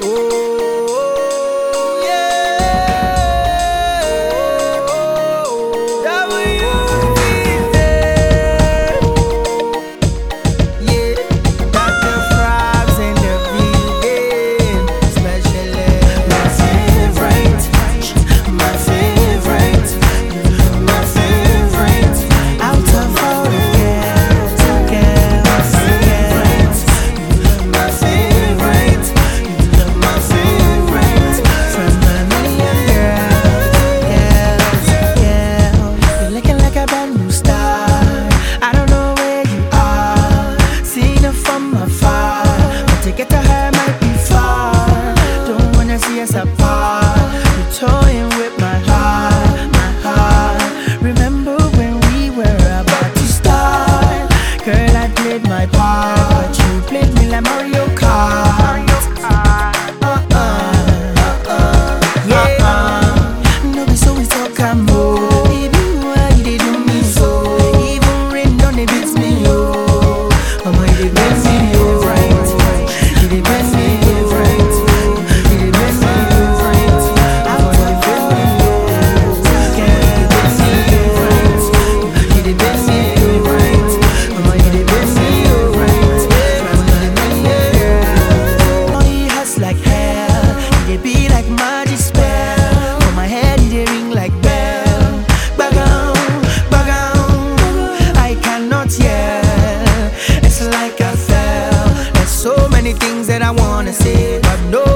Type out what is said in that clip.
Oh, yeah. WVZ. Yeah. Dr. Frogs in the building. Especially my favorite. My favorite. My favorite. Out of all the girls. My favorite. My favorite. From a million girls. You're looking like a brand new star. I don't know where you are. Seen her from afar, but to get to her might be far. Don't wanna see us apart. You're toying with my heart, my heart. Remember when we were about to start? Girl, I did my part, but you played me like Mario Kart. No be so we talk and more. Baby, why you dey do me so? Even rain done dey beat me low. Mama, you dey bend me right. You dey bend me right. You dey bend me right. I wanna bend me low. Girl, you dey bend me right. You dey bend me right. Mama, you dey bend me right. Oh, he hurts like hell. He dey be like magic spell. For my head, he dey ring like bell. Bagam, bagam, I cannot yell. It's like I fell. There's so many things that I wanna say, but no